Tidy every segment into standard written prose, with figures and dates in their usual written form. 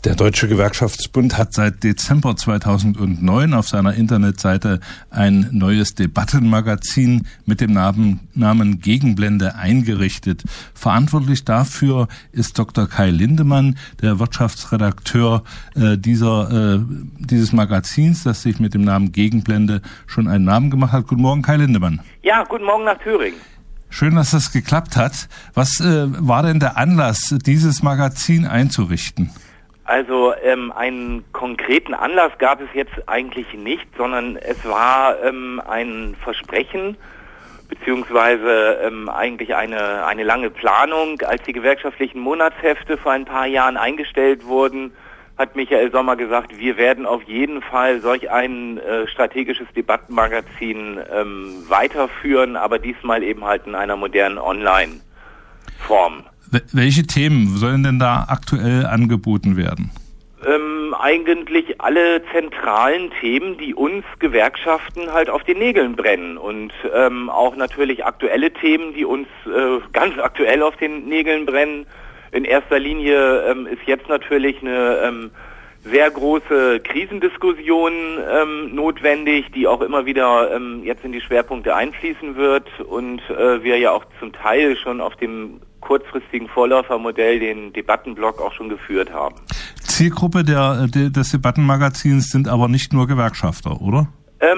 Der Deutsche Gewerkschaftsbund hat seit Dezember 2009 auf seiner Internetseite ein neues Debattenmagazin mit dem Namen Gegenblende eingerichtet. Verantwortlich dafür ist Dr. Kai Lindemann, der Wirtschaftsredakteur dieses Magazins, das sich mit dem Namen Gegenblende schon einen Namen gemacht hat. Guten Morgen, Kai Lindemann. Ja, guten Morgen nach Thüringen. Schön, dass das geklappt hat. Was war denn der Anlass, dieses Magazin einzurichten? Also einen konkreten Anlass gab es jetzt eigentlich nicht, sondern es war ein Versprechen beziehungsweise eigentlich eine lange Planung. Als die gewerkschaftlichen Monatshefte vor ein paar Jahren eingestellt wurden, hat Michael Sommer gesagt, wir werden auf jeden Fall solch ein strategisches Debattenmagazin weiterführen, aber diesmal eben halt in einer modernen Online-Form. Welche Themen sollen denn da aktuell angeboten werden? Eigentlich alle zentralen Themen, die uns Gewerkschaften halt auf den Nägeln brennen und auch natürlich aktuelle Themen, die uns ganz aktuell auf den Nägeln brennen. In erster Linie ist jetzt natürlich eine sehr große Krisendiskussion notwendig, die auch immer wieder jetzt in die Schwerpunkte einfließen wird und wir ja auch zum Teil schon auf dem kurzfristigen Vorläufermodell den Debattenblock auch schon geführt haben. Zielgruppe des Debattenmagazins sind aber nicht nur Gewerkschafter, oder?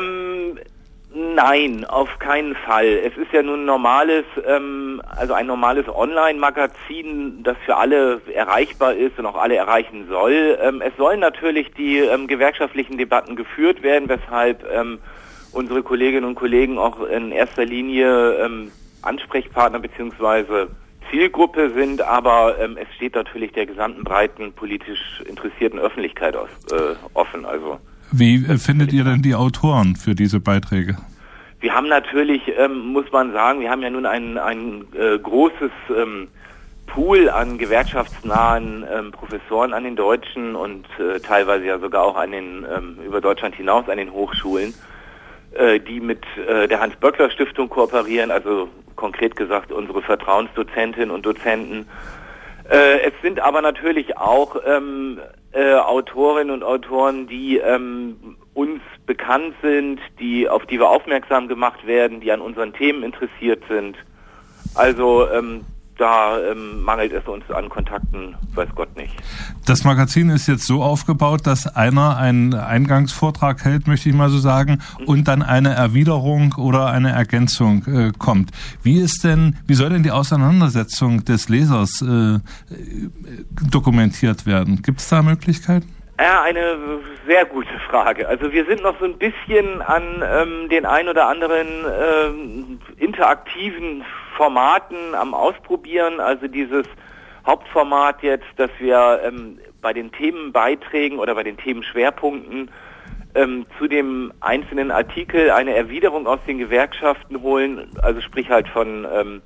Nein, auf keinen Fall. Es ist ja nun ein normales Online-Magazin, das für alle erreichbar ist und auch alle erreichen soll. Es sollen natürlich die gewerkschaftlichen Debatten geführt werden, weshalb unsere Kolleginnen und Kollegen auch in erster Linie Ansprechpartner bzw. Zielgruppe sind, aber es steht natürlich der gesamten breiten politisch interessierten Öffentlichkeit offen. Also wie findet ihr denn die Autoren für diese Beiträge? Wir haben natürlich, muss man sagen, wir haben ja nun ein großes Pool an gewerkschaftsnahen Professoren an den deutschen und teilweise ja sogar auch an den über Deutschland hinaus an den Hochschulen, die mit der Hans-Böckler-Stiftung kooperieren, also konkret gesagt unsere Vertrauensdozentinnen und Dozenten. Es sind aber natürlich auch Autorinnen und Autoren, die uns bekannt sind, auf die wir aufmerksam gemacht werden, die an unseren Themen interessiert sind. Also da mangelt es uns an Kontakten, weiß Gott nicht. Das Magazin ist jetzt so aufgebaut, dass einer einen Eingangsvortrag hält, möchte ich mal so sagen, und dann eine Erwiderung oder eine Ergänzung kommt. Wie soll denn die Auseinandersetzung des Lesers dokumentiert werden? Gibt es da Möglichkeiten? Ja, eine sehr gute Frage. Also wir sind noch so ein bisschen an den ein oder anderen interaktiven Formaten am Ausprobieren. Also dieses Hauptformat jetzt, dass wir bei den Themenbeiträgen oder bei den Themenschwerpunkten zu dem einzelnen Artikel eine Erwiderung aus den Gewerkschaften holen, also sprich halt von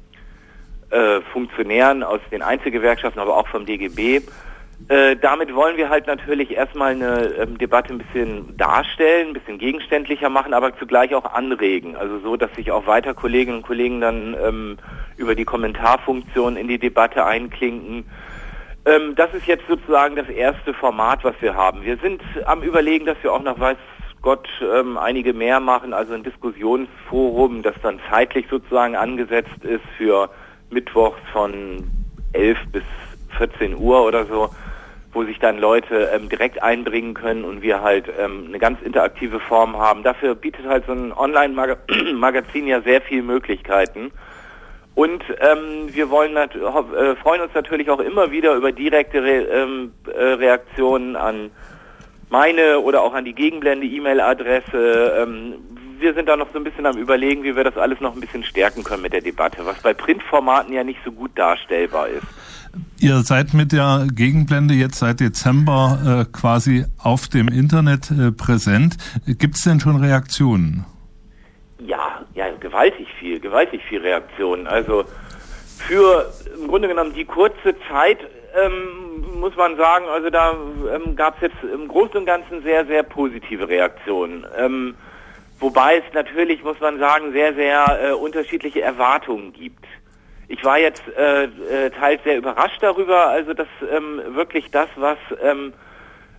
Funktionären aus den Einzelgewerkschaften, aber auch vom DGB. Damit wollen wir halt natürlich erstmal eine Debatte ein bisschen darstellen, ein bisschen gegenständlicher machen, aber zugleich auch anregen. Also so, dass sich auch weiter Kolleginnen und Kollegen dann über die Kommentarfunktion in die Debatte einklinken. Das ist jetzt sozusagen das erste Format, was wir haben. Wir sind am Überlegen, dass wir auch noch, weiß Gott, einige mehr machen, also ein Diskussionsforum, das dann zeitlich sozusagen angesetzt ist für mittwochs von 11 bis 14 Uhr oder so, wo sich dann Leute direkt einbringen können und wir halt eine ganz interaktive Form haben. Dafür bietet halt so ein Online-Magazin ja sehr viele Möglichkeiten. Und wir freuen uns natürlich auch immer wieder über direkte Reaktionen an meine oder auch an die Gegenblende-E-Mail-Adresse. Wir sind da noch so ein bisschen am Überlegen, wie wir das alles noch ein bisschen stärken können mit der Debatte, was bei Printformaten ja nicht so gut darstellbar ist. Ihr seid mit der Gegenblende jetzt seit Dezember quasi auf dem Internet präsent. Gibt es denn schon Reaktionen? Ja, gewaltig viel Reaktionen. Also für im Grunde genommen die kurze Zeit muss man sagen, also da gab es jetzt im Großen und Ganzen sehr, sehr positive Reaktionen. Wobei es natürlich, muss man sagen, sehr, sehr unterschiedliche Erwartungen gibt. Ich war jetzt teils sehr überrascht darüber, also dass wirklich das, was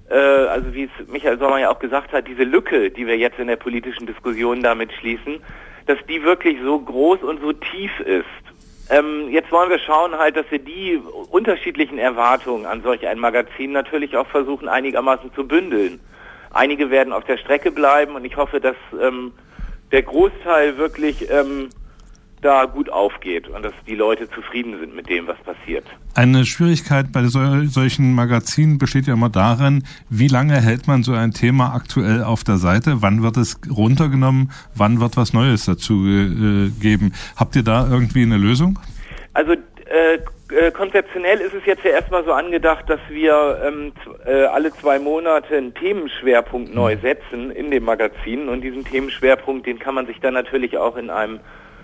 also wie es Michael Sommer ja auch gesagt hat, diese Lücke, die wir jetzt in der politischen Diskussion damit schließen, dass die wirklich so groß und so tief ist. Jetzt wollen wir schauen halt, dass wir die unterschiedlichen Erwartungen an solch ein Magazin natürlich auch versuchen einigermaßen zu bündeln. Einige werden auf der Strecke bleiben und ich hoffe, dass der Großteil wirklich da gut aufgeht und dass die Leute zufrieden sind mit dem, was passiert. Eine Schwierigkeit bei solchen Magazinen besteht ja immer darin, wie lange hält man so ein Thema aktuell auf der Seite? Wann wird es runtergenommen? Wann wird was Neues dazu geben? Habt ihr da irgendwie eine Lösung? Also konzeptionell ist es jetzt ja erstmal so angedacht, dass wir alle 2 Monate einen Themenschwerpunkt neu setzen in dem Magazin und diesen Themenschwerpunkt, den kann man sich dann natürlich auch in einem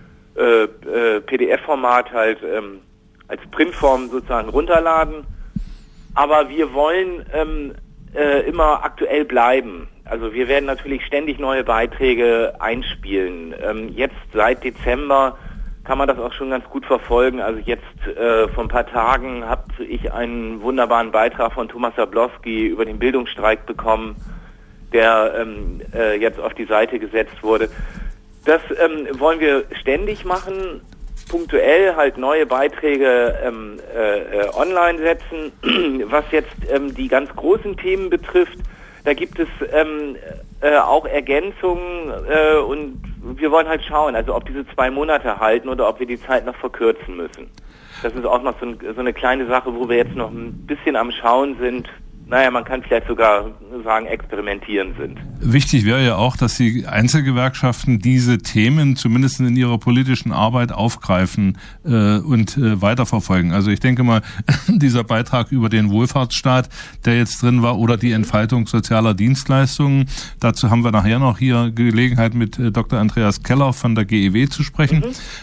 PDF-Format halt als Printform sozusagen runterladen. Aber wir wollen immer aktuell bleiben. Also wir werden natürlich ständig neue Beiträge einspielen. Jetzt seit Dezember kann man das auch schon ganz gut verfolgen. Also jetzt vor ein paar Tagen habe ich einen wunderbaren Beitrag von Thomas Jablowski über den Bildungsstreik bekommen, der jetzt auf die Seite gesetzt wurde. Das wollen wir ständig machen, punktuell halt neue Beiträge online setzen. Was jetzt die ganz großen Themen betrifft, da gibt es auch Ergänzungen und wir wollen halt schauen, also ob diese 2 Monate halten oder ob wir die Zeit noch verkürzen müssen. Das ist auch noch so eine kleine Sache, wo wir jetzt noch ein bisschen am Schauen sind. Naja, man kann vielleicht sogar sagen, experimentieren sind. Wichtig wäre ja auch, dass die Einzelgewerkschaften diese Themen zumindest in ihrer politischen Arbeit aufgreifen und weiterverfolgen. Also ich denke mal, dieser Beitrag über den Wohlfahrtsstaat, der jetzt drin war, oder die Entfaltung sozialer Dienstleistungen, dazu haben wir nachher noch hier Gelegenheit, mit Dr. Andreas Keller von der GEW zu sprechen.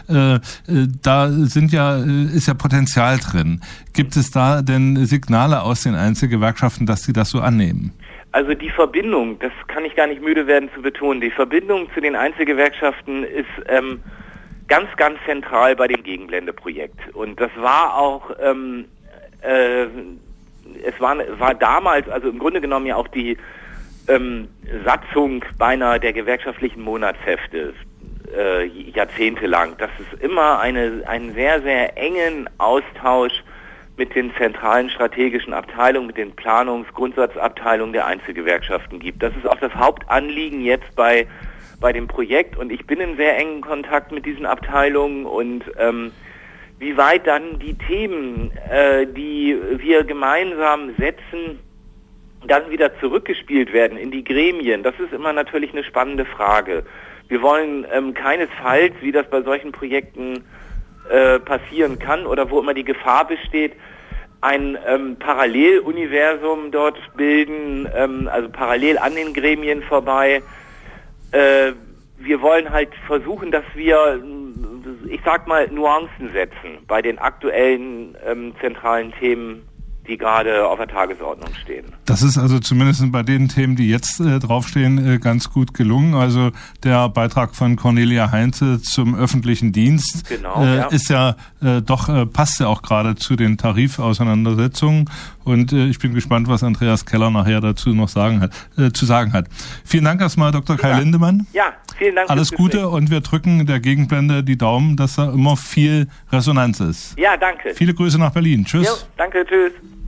Da ist ja Potenzial drin. Gibt es da denn Signale aus den Einzelgewerkschaften, dass sie das so annehmen? Also die Verbindung, das kann ich gar nicht müde werden zu betonen, die Verbindung zu den Einzelgewerkschaften ist ganz, ganz zentral bei dem Gegenblende-Projekt. Und das war auch, es war damals, also im Grunde genommen ja auch die Satzung beinahe der gewerkschaftlichen Monatshefte, jahrzehntelang, dass es immer einen sehr, sehr engen Austausch mit den zentralen strategischen Abteilungen, mit den Planungsgrundsatzabteilungen der Einzelgewerkschaften gibt. Das ist auch das Hauptanliegen jetzt bei dem Projekt und ich bin in sehr engen Kontakt mit diesen Abteilungen und wie weit dann die Themen, die wir gemeinsam setzen, dann wieder zurückgespielt werden in die Gremien, das ist immer natürlich eine spannende Frage. Wir wollen keinesfalls, wie das bei solchen Projekten passieren kann oder wo immer die Gefahr besteht, ein Paralleluniversum dort bilden, also parallel an den Gremien vorbei. Wir wollen halt versuchen, dass wir, ich sag mal, Nuancen setzen bei den aktuellen zentralen Themen, die gerade auf der Tagesordnung stehen. Das ist also zumindest bei den Themen, die jetzt draufstehen, ganz gut gelungen. Also der Beitrag von Cornelia Heinze zum öffentlichen Dienst ist ja passt ja auch gerade zu den Tarifauseinandersetzungen. Und ich bin gespannt, was Andreas Keller nachher dazu noch zu sagen hat. Vielen Dank erstmal, Dr. Kai Lindemann. Ja, vielen Dank. Alles Gute und wir drücken der Gegenblende die Daumen, dass da immer viel Resonanz ist. Ja, danke. Viele Grüße nach Berlin. Tschüss. Jo, danke, tschüss.